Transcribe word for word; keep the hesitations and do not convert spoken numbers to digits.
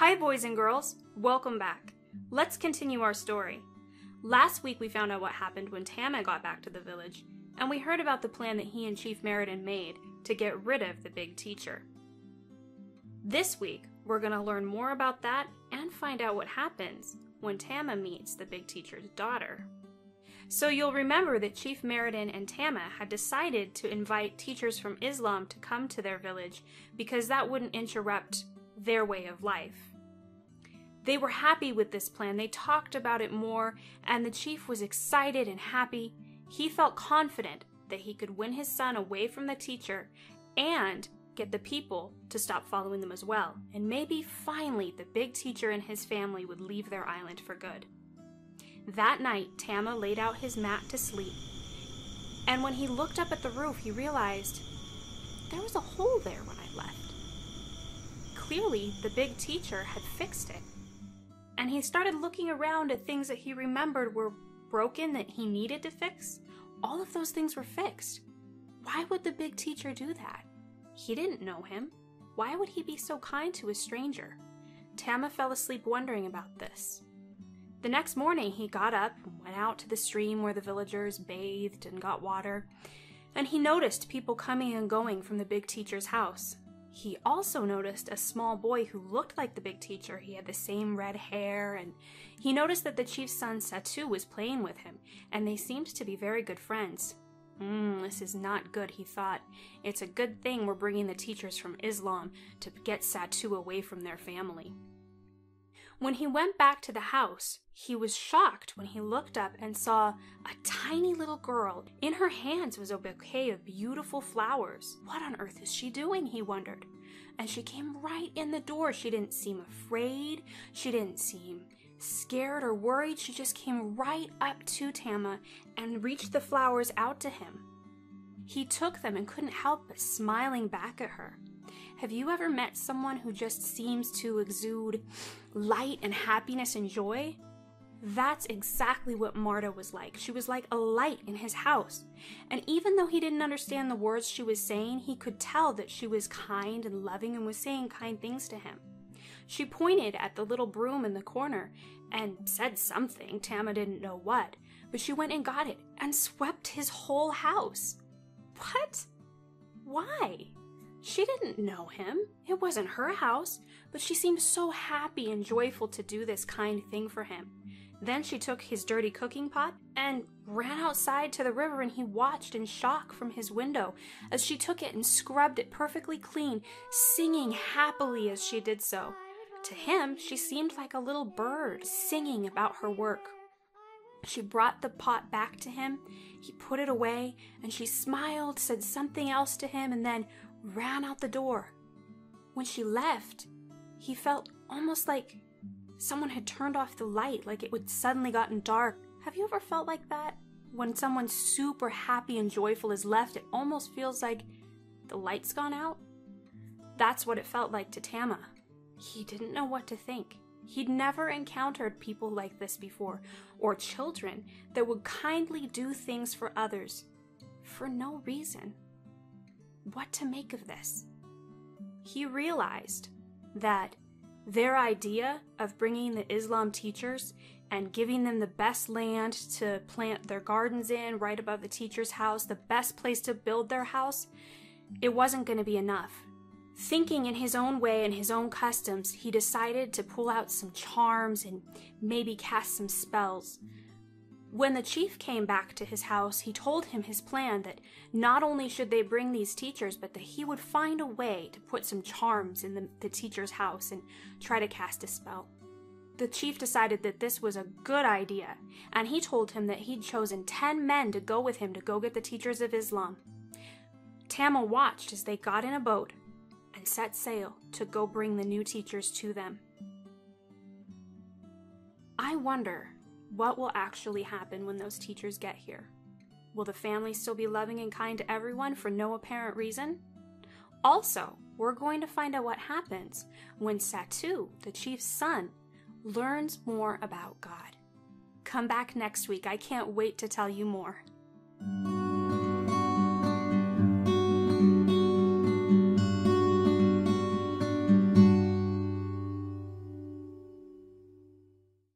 Hi boys and girls, welcome back. Let's continue our story. Last week we found out what happened when Tama got back to the village, and we heard about the plan that he and Chief Meriden made to get rid of the big teacher. This week we're going to learn more about that and find out what happens when Tama meets the big teacher's daughter. So you'll remember that Chief Meriden and Tama had decided to invite teachers from Islam to come to their village because that wouldn't interrupt their way of life. They were happy with this plan. They talked about it more, and the chief was excited and happy. He felt confident that he could win his son away from the teacher and get the people to stop following them as well. And maybe finally the big teacher and his family would leave their island for good. That night, Tama laid out his mat to sleep, and when he looked up at the roof, he realized there was a hole there when I left. Clearly, the big teacher had fixed it, and he started looking around at things that he remembered were broken that he needed to fix. All of those things were fixed. Why would the big teacher do that? He didn't know him. Why would he be so kind to a stranger? Tama fell asleep wondering about this. The next morning, he got up and went out to the stream where the villagers bathed and got water, and he noticed people coming and going from the big teacher's house. He also noticed a small boy who looked like the big teacher. He had the same red hair, and he noticed that the chief's son Satu was playing with him, and they seemed to be very good friends. Hmm, this is not good, he thought. It's a good thing we're bringing the teachers from Islam to get Satu away from their family. When he went back to the house, he was shocked when he looked up and saw a tiny little girl. In her hands was a bouquet of beautiful flowers. What on earth is she doing, he wondered. And she came right in the door. She didn't seem afraid. She didn't seem scared or worried. She just came right up to Tama and reached the flowers out to him. He took them and couldn't help but smiling back at her. Have you ever met someone who just seems to exude light and happiness and joy? That's exactly what Marta was like. She was like a light in his house. And even though he didn't understand the words she was saying, he could tell that she was kind and loving and was saying kind things to him. She pointed at the little broom in the corner and said something. Tama didn't know what, but she went and got it and swept his whole house. What? Why? She didn't know him. It wasn't her house, but she seemed so happy and joyful to do this kind thing for him. Then she took his dirty cooking pot and ran outside to the river, and he watched in shock from his window as she took it and scrubbed it perfectly clean, singing happily as she did so. To him, she seemed like a little bird singing about her work. She brought the pot back to him. He put it away, and she smiled, said something else to him, and then ran out the door. When she left, he felt almost like someone had turned off the light, like it would suddenly gotten dark. Have you ever felt like that? When someone super happy and joyful is left, it almost feels like the light's gone out. That's what it felt like to Tama. He didn't know what to think. He'd never encountered people like this before, or children that would kindly do things for others for no reason. What to make of this? He realized that their idea of bringing the Islam teachers and giving them the best land to plant their gardens in right above the teacher's house, the best place to build their house, it wasn't going to be enough. Thinking in his own way and his own customs, he decided to pull out some charms and maybe cast some spells. When the chief came back to his house, he told him his plan that not only should they bring these teachers, but that he would find a way to put some charms in the, the teacher's house and try to cast a spell. The chief decided that this was a good idea, and he told him that he'd chosen ten men to go with him to go get the teachers of Islam. Tama watched as they got in a boat and set sail to go bring the new teachers to them. I wonder what will actually happen when those teachers get here. Will the family still be loving and kind to everyone for no apparent reason? Also, we're going to find out what happens when Satu, the chief's son, learns more about God. Come back next week. I can't wait to tell you more.